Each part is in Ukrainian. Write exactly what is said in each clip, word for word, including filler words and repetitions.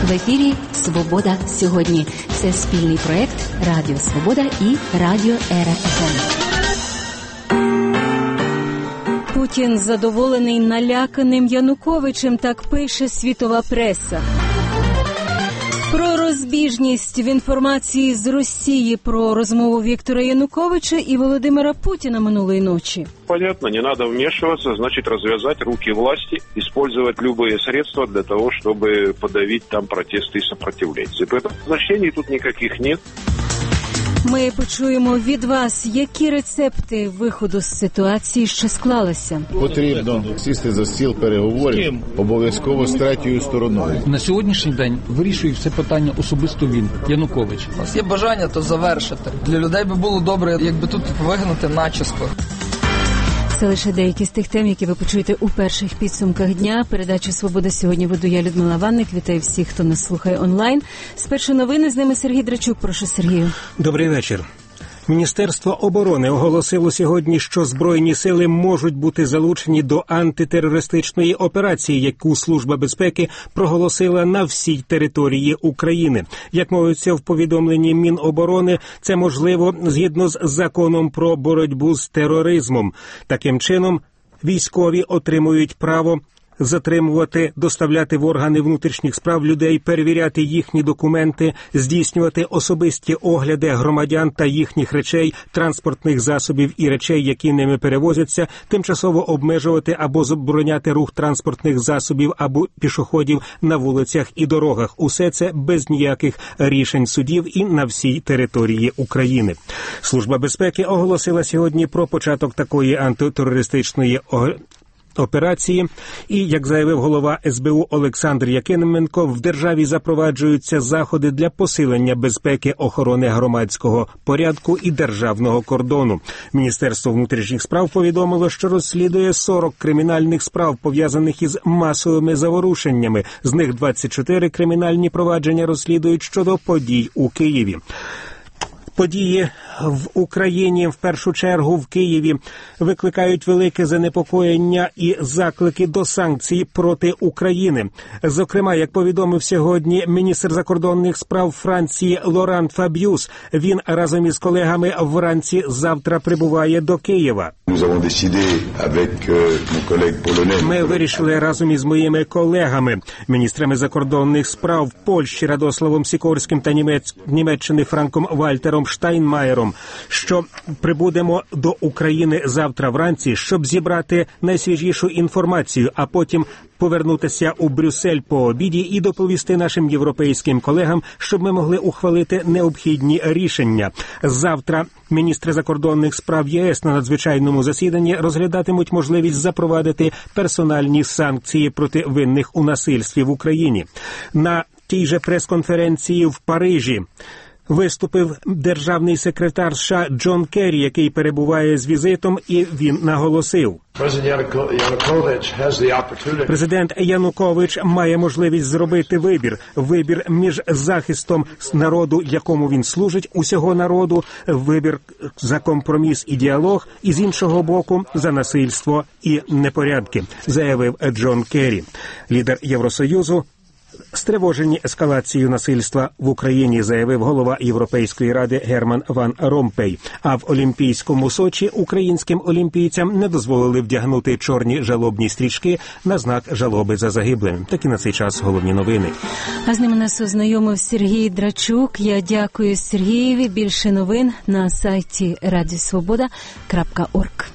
В ефірі «Свобода сьогодні». Це спільний проект Радіо Свобода і Радіо Ера еф ем. Путін задоволений наляканим Януковичем, так пише світова преса. Про розбіжність в інформації з Росії про розмову Віктора Януковича і Володимира Путіна минулої ночі. Понятно, не надо вмешиваться, значит развязать руки власти, использовать любые средства для того, чтобы подавить там протесты и сопротивление. Поэтому значений тут никаких нет. Ми почуємо від вас, які рецепти виходу з ситуації, що склалася. Потрібно сісти за стіл переговорів, обов'язково з третьою стороною. На сьогоднішній день вирішує все питання особисто він, Янукович. У нас є бажання то завершити. Для людей би було добре, якби тут вигнати начисто. Це лише деякі з тих тем, які ви почуєте у перших підсумках дня. Передачу «Свобода сьогодні» веду я, Людмила Ванник. Вітаю всіх, хто нас слухає онлайн. Спершу новини, з ними Сергій Драчук. Прошу, Сергію. Добрий вечір. Міністерство оборони оголосило сьогодні, що Збройні сили можуть бути залучені до антитерористичної операції, яку Служба безпеки проголосила на всій території України. Як мовиться в повідомленні Міноборони, це можливо згідно з законом про боротьбу з тероризмом. Таким чином, військові отримують право затримувати, доставляти в органи внутрішніх справ людей, перевіряти їхні документи, здійснювати особисті огляди громадян та їхніх речей, транспортних засобів і речей, які ними перевозяться, тимчасово обмежувати або забороняти рух транспортних засобів або пішоходів на вулицях і дорогах. Усе це без ніяких рішень судів і на всій території України. Служба безпеки оголосила сьогодні про початок такої антитерористичної операції. І, як заявив голова ес бе у Олександр Якименко, в державі запроваджуються заходи для посилення безпеки, охорони громадського порядку і державного кордону. Міністерство внутрішніх справ повідомило, що розслідує сорок кримінальних справ, пов'язаних із масовими заворушеннями. З них двадцять чотири кримінальні провадження розслідують щодо подій у Києві. Події в Україні, в першу чергу в Києві, викликають велике занепокоєння і заклики до санкцій проти України. Зокрема, як повідомив сьогодні міністр закордонних справ Франції Лоран Фабіус, він разом із колегами вранці завтра прибуває до Києва. Ми вирішили разом із моїми колегами, міністрами закордонних справ Польщі Радославом Сікорським та Німець... Німеччини Франком Вальтером Штайнмаєром, що прибудемо до України завтра вранці, щоб зібрати найсвіжішу інформацію, а потім повернутися у Брюссель по обіді і доповісти нашим європейським колегам, щоб ми могли ухвалити необхідні рішення. Завтра міністри закордонних справ ЄС на надзвичайному засіданні розглядатимуть можливість запровадити персональні санкції проти винних у насильстві в Україні. На тій же прес-конференції в Парижі виступив державний секретар США Джон Керрі, який перебуває з візитом, і він наголосив: Президент Янукович має можливість зробити вибір. Вибір між захистом народу, якому він служить, усього народу, вибір за компроміс і діалог, і з іншого боку за насильство і непорядки, заявив Джон Керрі. Лідер Євросоюзу стривожені ескалацією насильства в Україні, заявив голова Європейської ради Герман Ван Ромпей. А в Олімпійському Сочі українським олімпійцям не дозволили вдягнути чорні жалобні стрічки на знак жалоби за загиблим. Такі на цей час головні новини. А з ними нас ознайомив Сергій Драчук. Я дякую Сергієві. Більше новин на сайті радіо свобода крапка орг.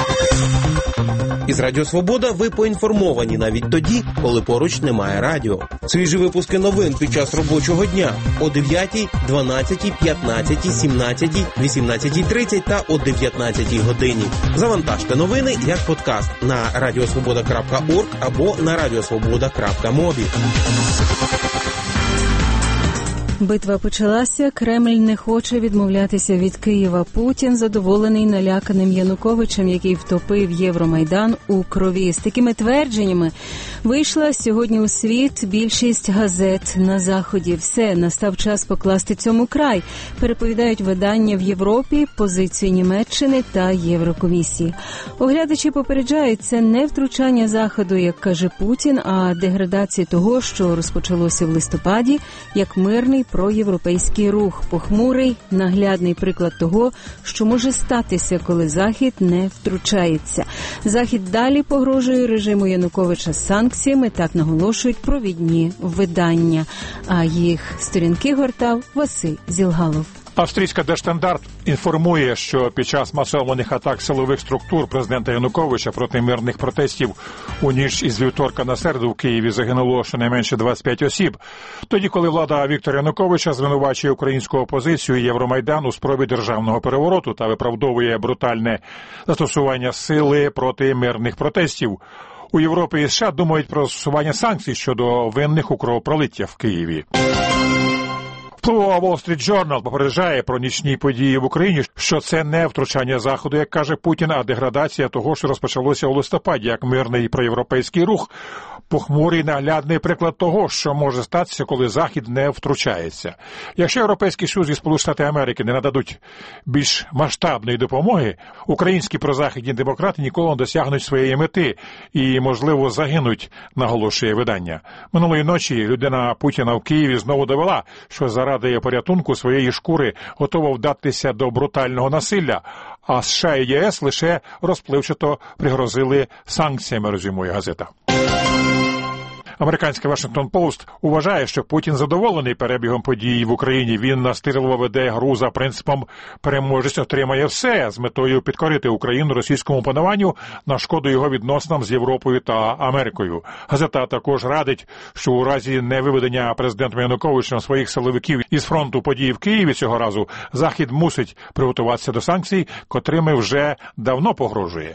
Із Радіо Свобода ви поінформовані навіть тоді, коли поруч немає радіо. Свіжі випуски новин під час робочого дня о дев'ятій, дванадцятій, п'ятнадцятій, сімнадцятій, вісімнадцятій тридцять та о дев'ятнадцятій годині. Завантажте новини як подкаст на радіосвобода крапка орг або на радіосвобода крапка мобі. Битва почалася, Кремль не хоче відмовлятися від Києва. Путін задоволений наляканим Януковичем, який втопив Євромайдан у крові. З такими твердженнями вийшла сьогодні у світ більшість газет на Заході. Все, настав час покласти цьому край, переповідають видання в Європі, позицію Німеччини та Єврокомісії. Оглядачі попереджають, це не втручання Заходу, як каже Путін, а деградація того, що розпочалося в листопаді, як мирний проєвропейський рух, похмурий, наглядний приклад того, що може статися, коли Захід не втручається. Захід далі погрожує режиму Януковича санкціями, так наголошують провідні видання. А їх сторінки гортав Василь Зілгалов. Австрійська Держстандарт інформує, що під час масованих атак силових структур президента Януковича проти мирних протестів у ніч із вівторка на середу в Києві загинуло щонайменше двадцять п'ять осіб. Тоді, коли влада Віктора Януковича звинувачує українську опозицію і Євромайдан у спробі державного перевороту та виправдовує брутальне застосування сили проти мирних протестів. У Європі і США думають про застосування санкцій щодо винних у кровопролиття в Києві. Впливова Wall Street Journal попереджає про нічні події в Україні, що це не втручання Заходу, як каже Путін, а деградація того, що розпочалося у листопаді, як мирний проєвропейський рух, похмурий наглядний приклад того, що може статися, коли Захід не втручається. Якщо Європейський Союз і Сполучені Штати Америки не нададуть більш масштабної допомоги, українські прозахідні демократи ніколи не досягнуть своєї мети і, можливо, загинуть, наголошує видання. Минулої ночі людина Путіна в Києві знову довела, що заради порятунку своєї шкури готова вдатися до брутального насилля, а США і ЄС лише розпливчато пригрозили санкціями, резюмує газета. Американський Washington Post вважає, що Путін задоволений перебігом подій в Україні. Він настирливо веде гру за принципом «переможець отримає все» з метою підкорити Україну російському пануванню на шкоду його відносинам з Європою та Америкою. Газета також радить, що у разі невиведення президентом Януковичем своїх силовиків із фронту подій в Києві цього разу, Захід мусить приготуватися до санкцій, котрими вже давно погрожує.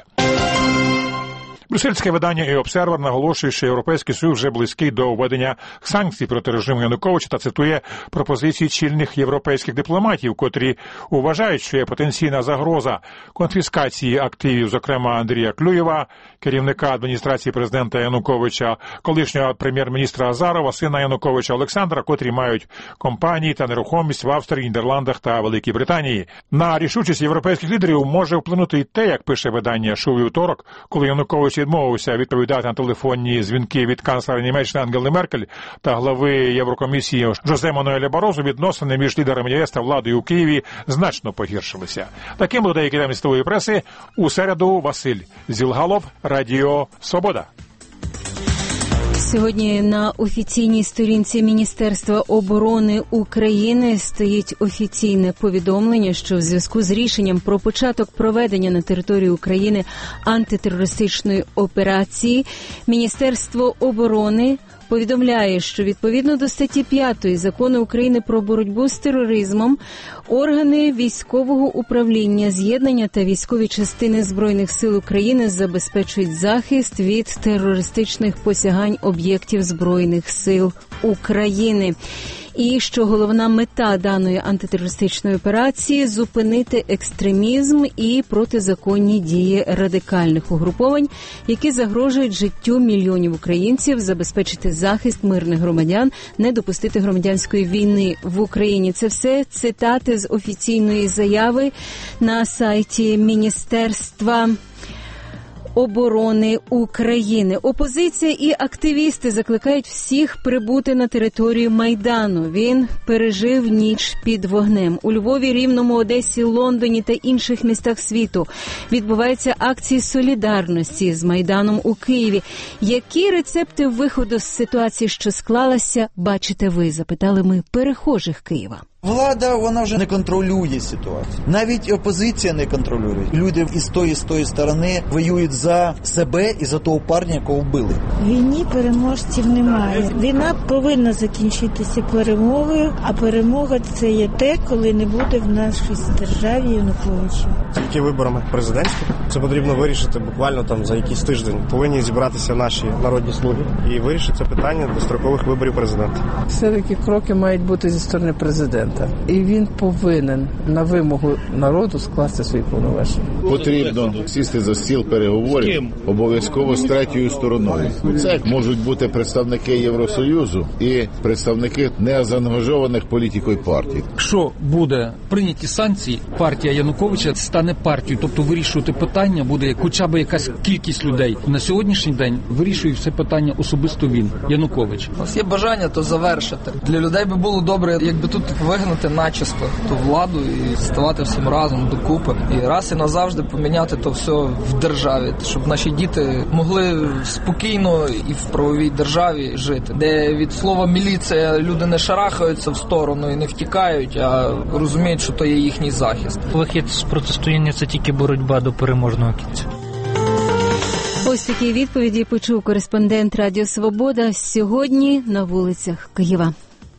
Брюссельське видання і «Обсервер» наголошує, що Європейський Союз вже близький до введення санкцій проти режиму Януковича та цитує пропозиції чільних європейських дипломатів, котрі вважають, що є потенційна загроза конфіскації активів, зокрема Андрія Клюєва, керівника адміністрації президента Януковича, колишнього прем'єр-міністра Азарова, сина Януковича Олександра, котрі мають компанії та нерухомість в Австрії, Нідерландах та Великій Британії. На рішучість європейських лідерів може вплинути й те, як пише видання, що у вівторок, коли Янукович відмовився відповідати на телефонні дзвінки від канцлера Німеччини Ангели Меркель та глави Єврокомісії Жозе Мануеля Барозу, відносини між лідерами ЄС та владою у Києві значно погіршилися. Таким був деякий день світової преси. У середу Василь Зілгалов, Радіо Свобода. Сьогодні на офіційній сторінці Міністерства оборони України стоїть офіційне повідомлення, що в зв'язку з рішенням про початок проведення на території України антитерористичної операції Міністерство оборони повідомляє, що відповідно до статті п'ятої Закону України про боротьбу з тероризмом органи військового управління, з'єднання та військові частини Збройних сил України забезпечують захист від терористичних посягань об'єктів Збройних сил України. І що головна мета даної антитерористичної операції – зупинити екстремізм і протизаконні дії радикальних угруповань, які загрожують життю мільйонів українців, забезпечити захист мирних громадян, не допустити громадянської війни в Україні. Це все цитати з офіційної заяви на сайті Міністерства оборони України. Опозиція і активісти закликають всіх прибути на територію Майдану. Він пережив ніч під вогнем. У Львові, Рівному, Одесі, Лондоні та інших містах світу відбуваються акції солідарності з Майданом у Києві. Які рецепти виходу з ситуації, що склалася, бачите ви? Запитали ми перехожих Києва. Влада, вона вже не контролює ситуацію. Навіть опозиція не контролює. Люди із тої, з тої сторони воюють за себе і за того парня, якого вбили. В війні переможців немає. Війна повинна закінчитися перемогою, а перемога – це є те, коли не буде в нашій державі Януковича. Які виборами? Президентські? Це потрібно вирішити буквально там за якийсь тиждень. Повинні зібратися наші народні слуги і вирішити це питання дострокових виборів президента. Все-таки кроки мають бути зі сторони президента. І він повинен на вимогу народу скласти свої повноваження. Потрібно сісти за стіл переговорів обов'язково з третьою стороною. Це можуть бути представники Євросоюзу і представники неозаангажованих політикою партій. Якщо буде прийняті санкції, партія Януковича стане партією, тобто вирішувати питання буде хоча б якась кількість людей. На сьогоднішній день вирішує все питання особисто він, Янукович. У нас є бажання то завершити. Для людей би було добре, якби тут вигнати начисто ту владу і ставати всім разом докупи. І раз і назавжди поміняти то все в державі, щоб наші діти могли спокійно і в правовій державі жити, де від слова міліція люди не шарахаються в сторону і не втікають, а розуміють, що то є їхній захист. Вихід з протистояння – це тільки боротьба до переможного кінця. Ось такі відповіді почув кореспондент Радіо Свобода сьогодні на вулицях Києва.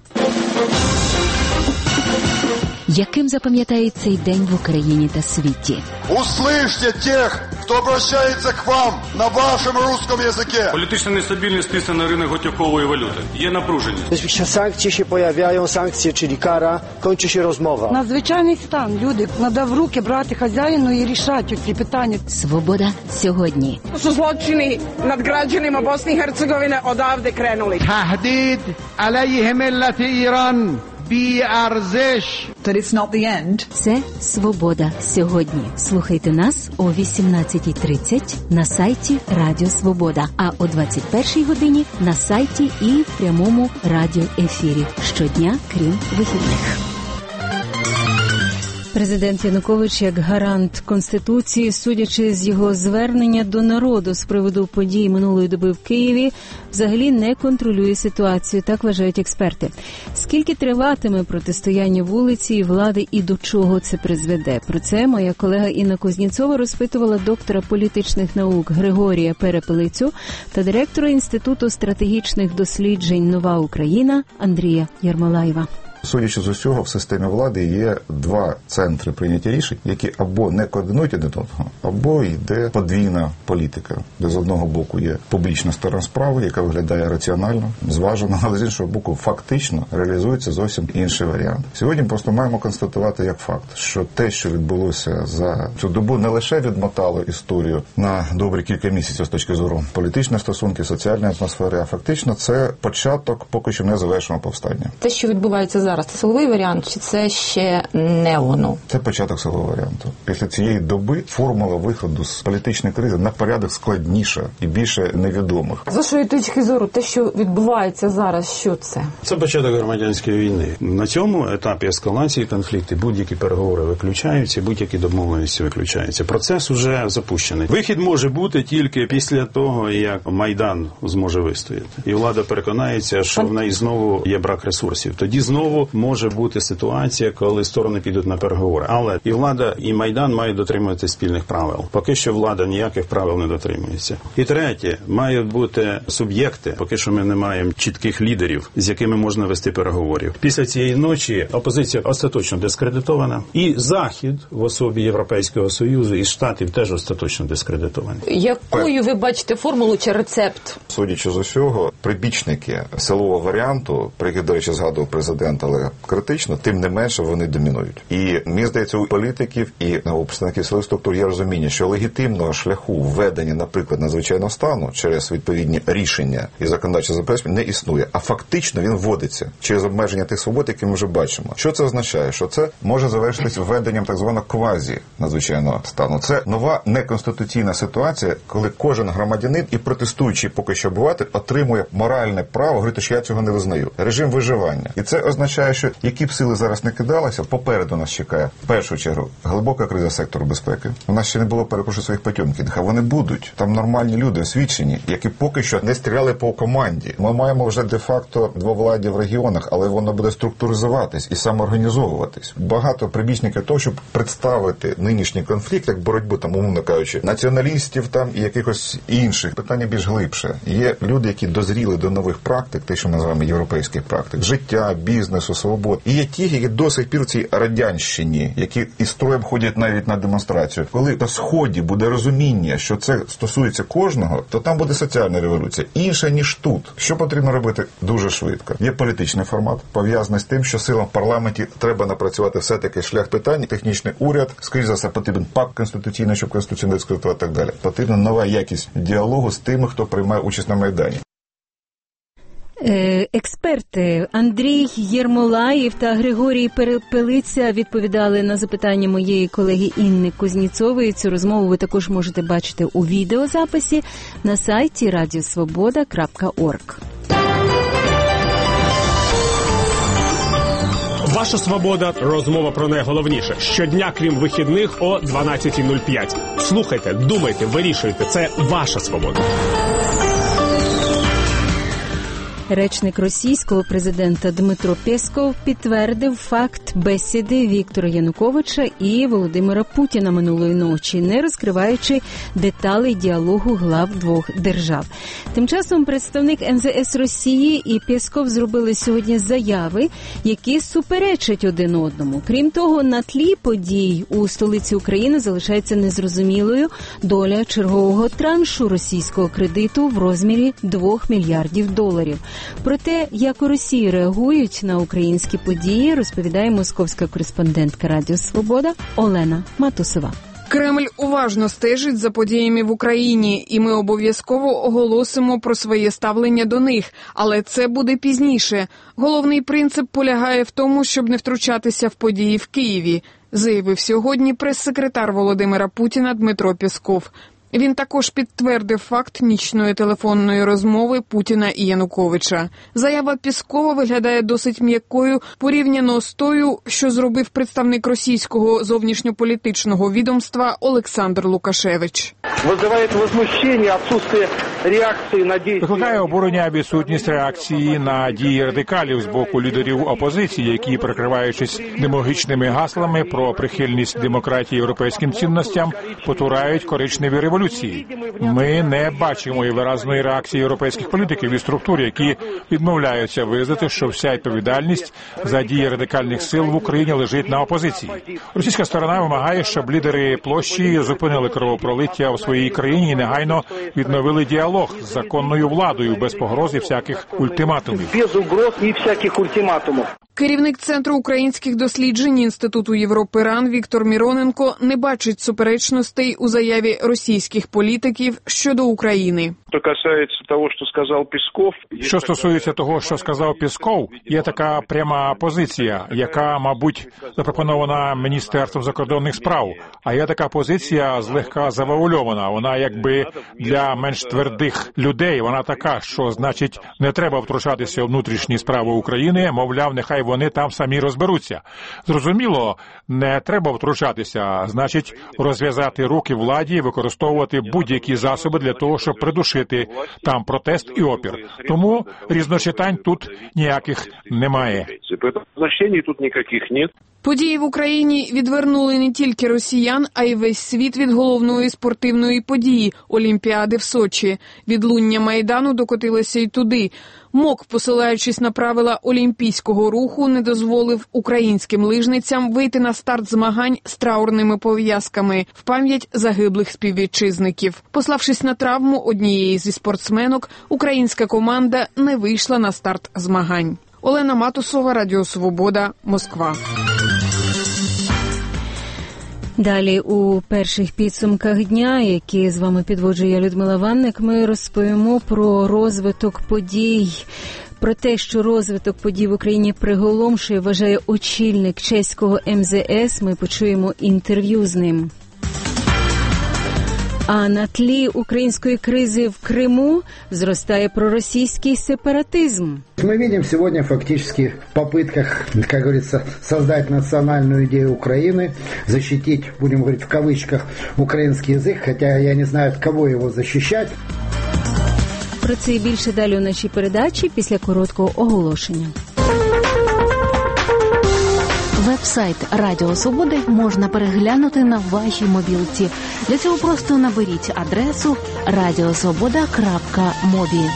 Яким запам'ятається цей день в Україні та світі? Услышьте тех, кто обращается к вам на вашем русском языке. Політична нестабільність тисне на ринок готівкової валюти. Є напруженість. Jeśli sankcje się pojawiają, sankcje, czyli kara, kończy się rozmowa. Надзвичайний стан. Люди, треба в руки брати хазяїну і рішати ці питання. Свобода сьогодні. Su zločini nad građanima Bosne i Hercegovine odavde krenuli. Tahdid alayhi millat Iran. That it's not the end. Це «Свобода сьогодні». Слухайте нас о вісімнадцятій тридцять на сайті Радіо Свобода, а о двадцять першій годині на сайті і в прямому радіоефірі. Щодня, крім вихідних. Президент Янукович, як гарант Конституції, судячи з його звернення до народу з приводу подій минулої доби в Києві, взагалі не контролює ситуацію, так вважають експерти. Скільки триватиме протистояння вулиці і влади і до чого це призведе? Про це моя колега Інна Кузнєцова розпитувала доктора політичних наук Григорія Перепелицю та директора Інституту стратегічних досліджень «Нова Україна» Андрія Ярмолаєва. Судячи з усього, в системі влади є два центри прийняття рішень, які або не координують один одного, або йде подвійна політика, де з одного боку є публічна сторона справи, яка виглядає раціонально, зважено, але з іншого боку фактично реалізується зовсім інший варіант. Сьогодні просто маємо констатувати як факт, що те, що відбулося за цю добу, не лише відмотало історію на добрі кілька місяців з точки зору політичних стосунків, соціальної атмосфери, а фактично це початок поки що не завершеного повстання. Те, що відбувається зараз, це силовий варіант, чи це ще не воно? Це початок силового варіанту. Після цієї доби формула виходу з політичної кризи на порядок складніша і більше невідомих. З вашої точки зору, те, що відбувається зараз, що це? Це початок громадянської війни. На цьому етапі ескалації конфлікту будь-які переговори виключаються, будь-які домовленості виключаються. Процес уже запущений. Вихід може бути тільки після того, як Майдан зможе вистояти. І влада переконається, що в неї знову є брак ресурсів. Тоді знову може бути ситуація, коли сторони підуть на переговори. Але і влада, і Майдан мають дотримуватися спільних правил. Поки що влада ніяких правил не дотримується. І третє, мають бути суб'єкти. Поки що ми не маємо чітких лідерів, з якими можна вести переговорів. Після цієї ночі опозиція остаточно дискредитована. І Захід в особі Європейського Союзу і Штатів теж остаточно дискредитовані. Якою ви бачите формулу чи рецепт? Судячи з усього, прибічники силового варіанту, про яких, до речі, згадував президент, але критично, тим не менше вони домінують. І, мені здається, у політиків і у представників силових структур є розуміння, що легітимного шляху введення, наприклад, надзвичайного стану через відповідні рішення і законодавче забезпечення не існує, а фактично він вводиться через обмеження тих свобод, які ми вже бачимо. Що це означає? Що це може завершитись введенням так званого квазі надзвичайного стану. Це нова неконституційна ситуація, коли кожен громадянин і протестуючий поки що обиватель отримує моральне право говорити, що я цього не визнаю. Режим виживання. І це означає, що які б сили зараз не кидалися, попереду нас чекає, в першу чергу, глибока криза сектору безпеки. У нас ще не було, перепрошую, своїх Потьомкіних, а вони будуть. Там нормальні люди, освічені, які поки що не стріляли по команді. Ми маємо вже де-факто двовладдя в регіонах, але воно буде структуризуватись і самоорганізовуватись. Багато прибічників того, щоб представити нинішній конфлікт, як боротьбу, там, умовно кажучи, націоналістів там і якихось інших. Питання більш глибше. Є люди, які дозріли до нових практик, те, що ми називаємо європейських практик, життя, бізнесу, свобод. І є ті, які до сих пір в цій радянщині, які із строєм ходять навіть на демонстрацію. Коли на Сході буде розуміння, що це стосується кожного, то там буде соціальна революція. Інша, ніж тут. Що потрібно робити? Дуже швидко. Є політичний формат, пов'язаний з тим, що силам в парламенті треба напрацювати все-таки шлях питань, технічний уряд, скоріш за все, потрібен пакт конституційний, щоб конституційно дискутувати і так далі. Потрібна нова якість діалогу з тими, хто приймає участь на Майдані. Експерти Андрій Єрмолаєв та Григорій Перепелиця відповідали на запитання моєї колеги Інни Кузніцової. Цю розмову ви також можете бачити у відеозаписі на сайті радіосвобода крапка орг. Ваша свобода. Розмова про найголовніше. Щодня, крім вихідних, о дванадцята нуль п'ять. Слухайте, думайте, вирішуйте. Це ваша свобода. Речник російського президента Дмитро Пєсков підтвердив факт бесіди Віктора Януковича і Володимира Путіна минулої ночі, не розкриваючи деталей діалогу глав двох держав. Тим часом представник ем зе ес Росії і Пєсков зробили сьогодні заяви, які суперечать один одному. Крім того, на тлі подій у столиці України залишається незрозумілою доля чергового траншу російського кредиту в розмірі двох мільярдів доларів. Про те, як у Росії реагують на українські події, розповідає московська кореспондентка Радіо Свобода Олена Матусова. Кремль уважно стежить за подіями в Україні, і ми обов'язково оголосимо про своє ставлення до них, але це буде пізніше. Головний принцип полягає в тому, щоб не втручатися в події в Києві, заявив сьогодні прес-секретар Володимира Путіна Дмитро Пєсков. Він також підтвердив факт нічної телефонної розмови Путіна і Януковича. Заява Пєскова виглядає досить м'якою порівняно з тою, що зробив представник російського зовнішньополітичного відомства Олександр Лукашевич. Викликає обурення відсутність реакції на дії радикалів з боку лідерів опозиції, які, прикриваючись демагогічними гаслами про прихильність демократії європейським цінностям, потурають коричневі революції. Ми не бачимо і виразної реакції європейських політиків і структур, які відмовляються визнати, що вся відповідальність за дії радикальних сил в Україні лежить на опозиції. Російська сторона вимагає, щоб лідери площі зупинили кровопролиття у своїй країні і негайно відновили діалог з законною владою без погроз і всяких ультиматумів. Без угроз і всяких ультиматумів. Керівник Центру українських досліджень Інституту Європи РАН Віктор Міроненко не бачить суперечностей у заяві російських політиків щодо України. Що касається того, що сказав Пєсков, що стосується того, що сказав Пєсков, є така пряма позиція, яка, мабуть, запропонована Міністерством закордонних справ. А є така позиція злегка завуальована. Вона якби для менш твердих людей. Вона така, що значить не треба втручатися у внутрішні справи України. Мовляв, нехай вони там самі розберуться. Зрозуміло, не треба втручатися. Значить, розв'язати руки владі і використовувати будь-які засоби для того, щоб придушити там протест і опір. Тому різночитань тут ніяких немає. Значень тут ніяких немає. Події в Україні відвернули не тільки росіян, а й весь світ від головної спортивної події – Олімпіади в Сочі. Відлуння Майдану докотилося й туди. МОК, посилаючись на правила олімпійського руху, не дозволив українським лижницям вийти на старт змагань з траурними пов'язками в пам'ять загиблих співвітчизників. Пославшись на травму однієї зі спортсменок, українська команда не вийшла на старт змагань. Олена Матусова, Радіо Свобода, Москва. Далі у перших підсумках дня, які з вами підводжує Людмила Ванник, ми розповімо про розвиток подій. Про те, що розвиток подій в Україні приголомшує, вважає очільник чеського ем зе ес, ми почуємо інтерв'ю з ним. А на тлі української кризи в Криму зростає проросійський сепаратизм. Мы видим сегодня фактически в попытках, как говорится, создать национальную идею Украины, защитить, будем говорить в кавычках, украинский язык, хотя я не знаю, от кого его защищать. Про це і більше далі у нашій передачі після короткого оголошення. Веб-сайт Радіо Свободи можна переглянути на вашій мобілці. Для цього просто наберіть адресу радіосвобода крапка мобі.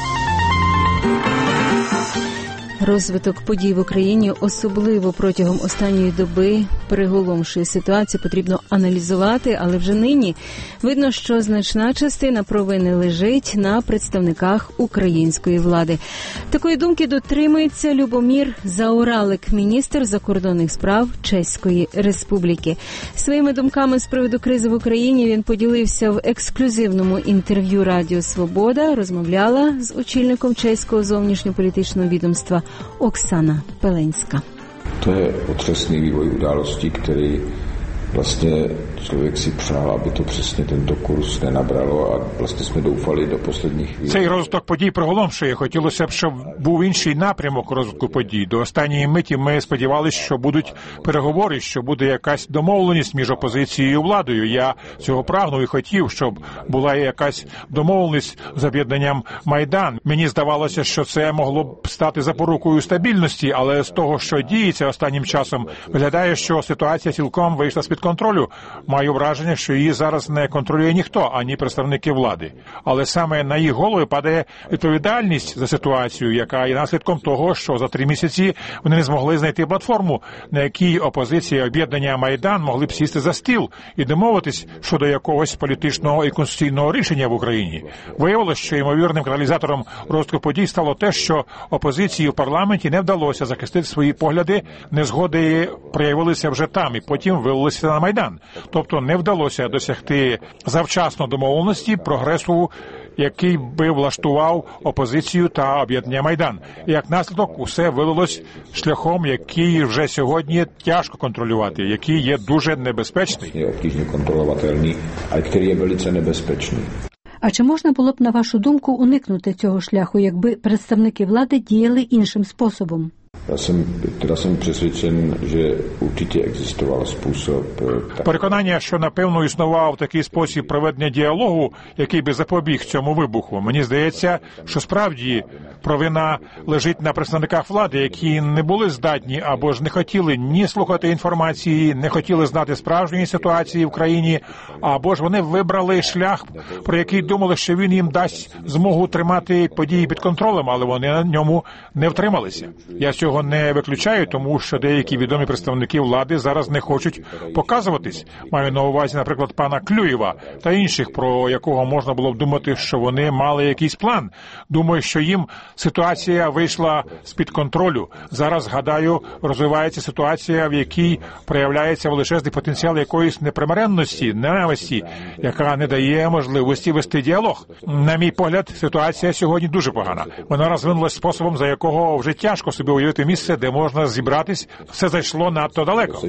Розвиток подій в Україні, особливо протягом останньої доби, приголомшує ситуацію, потрібно аналізувати, але вже нині видно, що значна частина провини лежить на представниках української влади. Такої думки дотримується Любомір Заоралик, міністр закордонних справ Чеської Республіки. Своїми думками з приводу кризи в Україні він поділився в ексклюзивному інтерв'ю Радіо Свобода, розмовляла з очільником чеського зовнішньополітичного відомства Оксана Пеленська. To je otřesný vývoj událostí, který vlastně člověk si přál, aby to přesně tento kurz nenabralo a vlastně jsme doufali do posledních chvíli. Цей розвиток подій приголомшує. Хотілося б, щоб був інший напрямок розвитку подій. До останньої миті ми сподівалися, що будуть переговори, що буде якась домовленість між опозицією і владою. Я цього прагнув і хотів, щоб була якась домовленість з об'єднанням Майдан. Мені здавалося, що це могло б стати запорукою стабільності, але з того, що діється останнім часом, виглядає, що ситуація цілком вийшла з-під контролю. Маю враження, що її зараз не контролює ніхто, ані представники влади. Але саме на їх голови падає відповідальність за ситуацію, яка є наслідком того, що за три місяці вони не змогли знайти платформу, на якій опозиція об'єднання Майдан могли б сісти за стіл і домовитись щодо якогось політичного і конституційного рішення в Україні. Виявилося, що ймовірним каталізатором розвитку подій стало те, що опозиції в парламенті не вдалося захистити свої погляди, незгоди проявилися вже там і потім вилилися на Майдан. Тобто не вдалося досягти завчасно домовленості, прогресу, який би влаштував опозицію та об'єднання Майдан. І як наслідок усе вилилось шляхом, який вже сьогодні тяжко контролювати, який є дуже небезпечний. Je obtížně kontrolovatelný, ale který je velice nebezpečný. А чи можна було б, на вашу думку, уникнути цього шляху, якби представники влади діяли іншим способом? Já jsem, teda jsem přesvědčen, že určitě existoval způsob. Переконання, що напевно існував такий спосіб проведення діалогу, який би запобіг цьому вибуху. Мені здається, що справді провина лежить на представниках влади, які не були здатні або ж не хотіли ні слухати інформації, не хотіли знати справжньої ситуації в країні, або ж вони вибрали шлях, про який думали, що він їм дасть змогу тримати події під контролем, але вони на ньому не втрималися. Я цього не виключаю, тому що деякі відомі представники влади зараз не хочуть показуватись. Маю на увазі, наприклад, пана Клюєва та інших, про якого можна було б думати, що вони мали якийсь план. Думаю, що їм ситуація вийшла з-під контролю. Зараз, гадаю, розвивається ситуація, в якій проявляється величезний потенціал якоїсь непримиренності, ненависті, яка не дає можливості вести діалог. На мій погляд, ситуація сьогодні дуже погана. Вона розвинулась способом, за якого вже тяжко собі уявити місце, де можна зібратись. Все зайшло надто далеко.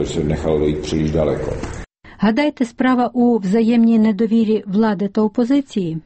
Гадаєте, справа у взаємній недовірі влади та опозиції?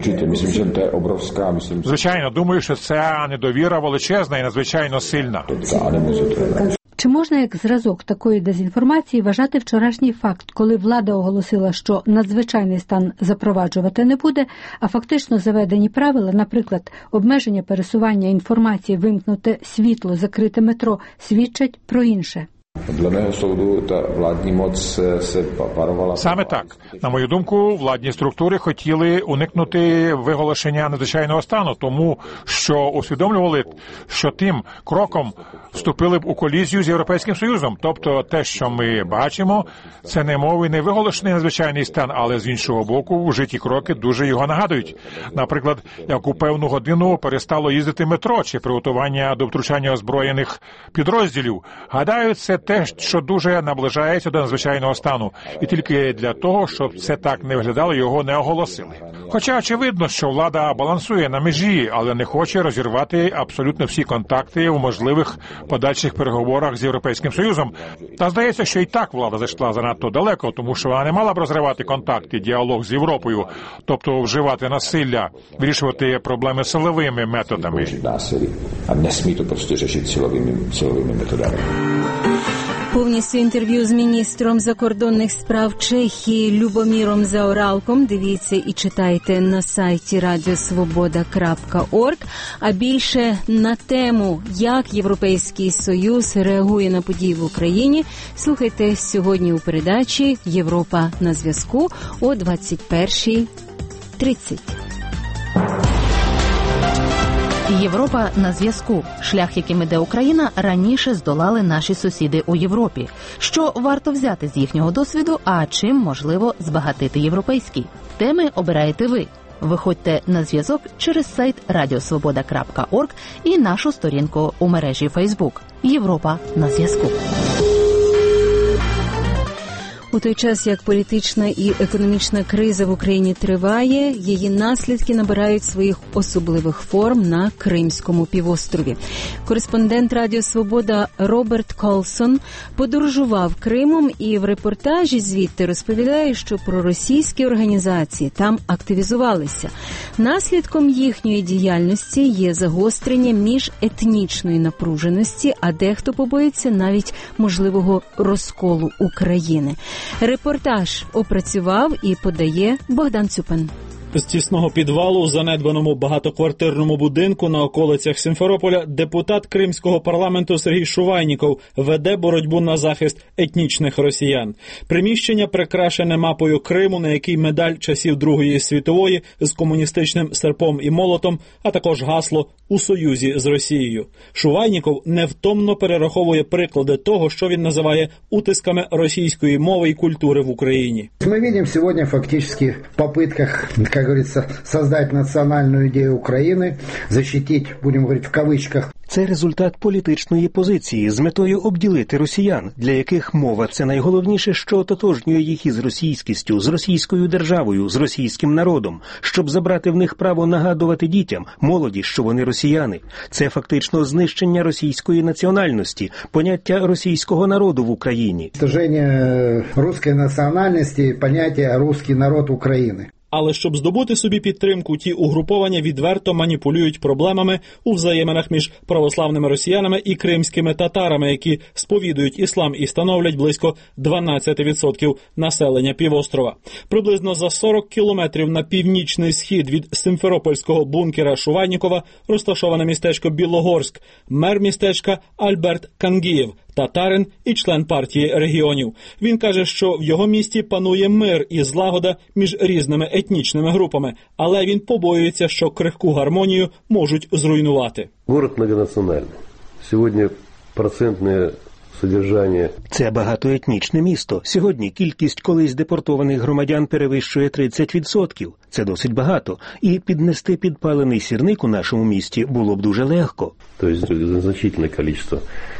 Звичайно, думаю, що ця недовіра величезна і надзвичайно сильна. Чи можна як зразок такої дезінформації вважати вчорашній факт, коли влада оголосила, що надзвичайний стан запроваджувати не буде, а фактично заведені правила, наприклад, обмеження пересування інформації, вимкнути світло, закрите метро, свідчать про інше? Для мого суду та владní moc se parovala. Саме так. На мою думку, владні структури хотіли уникнути виголошення надзвичайного стану, тому що усвідомлювали, що тим кроком вступили б у колізію з Європейським Союзом. Тобто те, що ми бачимо, це не мови не виголошений надзвичайний стан, але з іншого боку, вжиті кроки дуже його нагадують. Наприклад, як у певну годину перестало їздити метро чи приготування до втручання озброєних підрозділів. Гадаю, це те, що дуже наближається до надзвичайного стану. І тільки для того, щоб це так не виглядало, його не оголосили. Хоча очевидно, що влада балансує на межі, але не хоче розірвати абсолютно всі контакти у можливих подальших переговорах з Європейським Союзом. Та здається, що і так влада зайшла занадто далеко, тому що вона не мала б розривати контакти, діалог з Європою, тобто вживати насилля, вирішувати проблеми силовими методами. А не смій то просто рішити силовими, силовими методами. Повністю інтерв'ю з міністром закордонних справ Чехії Любоміром Заоралком дивіться і читайте на сайті радіосвобода крапка орг. А більше на тему, як Європейський Союз реагує на події в Україні, слухайте сьогодні у передачі «Європа на зв'язку» о двадцять першій тридцять. Європа на зв'язку. Шлях, яким іде Україна, раніше здолали наші сусіди у Європі. Що варто взяти з їхнього досвіду, а чим можливо збагатити європейський? Теми обираєте ви. Виходьте на зв'язок через сайт радіосвобода крапка орг і нашу сторінку у мережі Фейсбук. Європа на зв'язку. У той час, як політична і економічна криза в Україні триває, її наслідки набирають своїх особливих форм на Кримському півострові. Кореспондент Радіо Свобода Роберт Колсон подорожував Кримом і в репортажі звідти розповідає, що проросійські організації там активізувалися. Наслідком їхньої діяльності є загострення міжетнічної напруженості, а дехто побоїться навіть можливого розколу України. Репортаж опрацював і подає Богдан Цюпин. З тісного підвалу в занедбаному багатоквартирному будинку на околицях Сімферополя депутат Кримського парламенту Сергій Шувайніков веде боротьбу на захист етнічних росіян. Приміщення прикрашене мапою Криму, на якій медаль часів Другої світової з комуністичним серпом і молотом, а також гасло «У союзі з Росією». Шувайніков невтомно перераховує приклади того, що він називає утисками російської мови і культури в Україні. Ми бачимо сьогодні фактично в попытках, как говорится, создать национальную идею Украины, защитить, будем говорить в кавычках. Це результат політичної позиції з метою обділити росіян, для яких мова – це найголовніше, що ототожнює їх із російськістю, з російською державою, з російським народом, щоб забрати в них право нагадувати дітям, молоді, що вони росіяни. Це фактично знищення російської національності, поняття російського народу в Україні. Знищення російської національності, поняття «русський народ України». Але щоб здобути собі підтримку, ті угруповання відверто маніпулюють проблемами у взаєминах між православними росіянами і кримськими татарами, які сповідують іслам і становлять близько дванадцять відсотків населення півострова. Приблизно за сорок кілометрів на північний схід від симферопольського бункера Шувайнікова розташоване містечко Білогорськ. Мер містечка Альберт Кангієв – татарин і член партії регіонів. Він каже, що в його місті панує мир і злагода між різними етнічними групами, але він побоюється, що крихку гармонію можуть зруйнувати. Город многонаціональний. Сьогодні процентне содержання. Це багатоетнічне місто. Сьогодні кількість колись депортованих громадян перевищує тридцять відсотків. Це досить багато. І піднести підпалений сірник у нашому місті було б дуже легко. Тобто значительне кількість.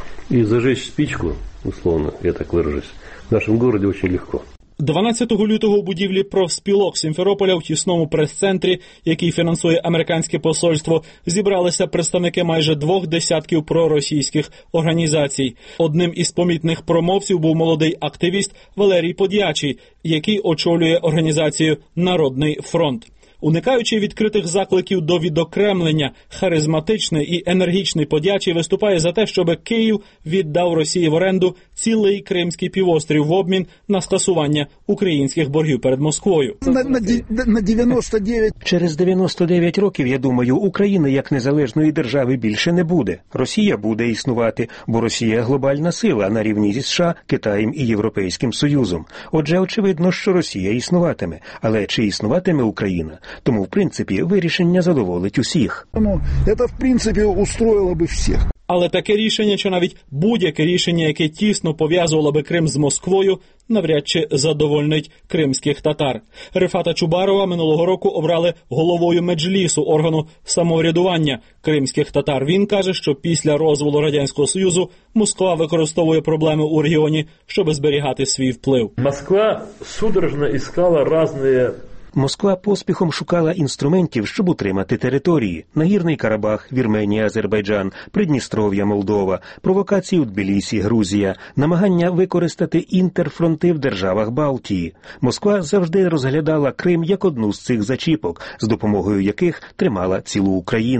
И зажечь спичку, условно, я так выражусь, в нашем городе очень легко. дванадцятого лютого у будівлі профспілок Сімферополя в тісному прес-центрі, який фінансує американське посольство, зібралися представники майже двох десятків проросійських організацій. Одним із помітних промовців був молодий активіст Валерій Под'ячий, який очолює організацію «Народний фронт». Уникаючи відкритих закликів до відокремлення, харизматичний і енергічний Под'ячий виступає за те, щоб Київ віддав Росії в оренду цілий Кримський півострів в обмін на скасування українських боргів перед Москвою. На, на, на дев'яносто дев'ять Через дев'яносто дев'ять років, я думаю, України як незалежної держави більше не буде. Росія буде існувати, бо Росія – глобальна сила на рівні зі США, Китаєм і Європейським Союзом. Отже, очевидно, що Росія існуватиме. Але чи існуватиме Україна? Тому, в принципі, вирішення задоволить усіх. Ну, це, в принципі, устроїло би всіх. Але таке рішення, чи навіть будь-яке рішення, яке тісно пов'язувало би Крим з Москвою, навряд чи задовольнить кримських татар. Рифата Чубарова минулого року обрали головою меджлісу, органу самоврядування кримських татар. Він каже, що після розвалу Радянського Союзу Москва використовує проблеми у регіоні, щоб зберігати свій вплив. Москва судорожно іскала різні... Москва поспіхом шукала інструментів, щоб утримати території. Нагірний Карабах, Вірменія, Азербайджан, Придністров'я, Молдова, провокації у Тбілісі, Грузія, намагання використати інтерфронти в державах Балтії. Москва завжди розглядала Крим як одну з цих зачіпок, з допомогою яких тримала цілу Україну.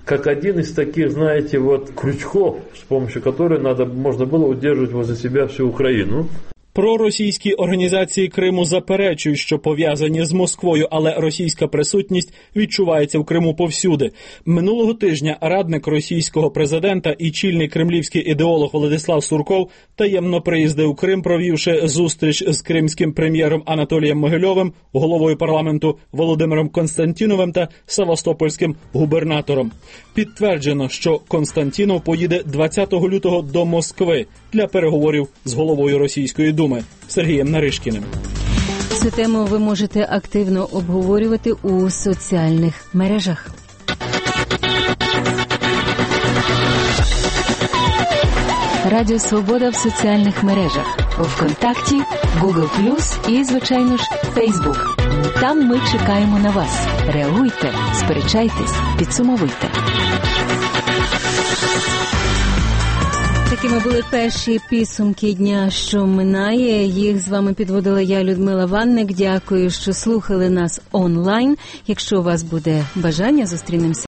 как один из таких, знаете, вот крючков, с помощью которых надо, можно было удерживать возле себя всю Украину. Проросійські організації Криму заперечують, що пов'язані з Москвою, але російська присутність відчувається в Криму повсюди. Минулого тижня радник російського президента і чільний кремлівський ідеолог Владислав Сурков таємно приїздив у Крим, провівши зустріч з кримським прем'єром Анатолієм Могильовим, головою парламенту Володимиром Константіновим та севастопольським губернатором. Підтверджено, що Константінов поїде двадцятого лютого до Москви для переговорів з головою Російської Думи Сергієм Наришкіним. Цю тему ви можете активно обговорювати у соціальних мережах. Радіо Свобода в соціальних мережах. ВКонтакті, Google плюс і, звичайно ж, Фейсбук. Там ми чекаємо на вас. Реагуйте, сперечайтесь, підсумовуйте. Такими були перші підсумки дня, що минає. Їх з вами підводила я, Людмила Ванник. Дякую, що слухали нас онлайн. Якщо у вас буде бажання, зустрінемося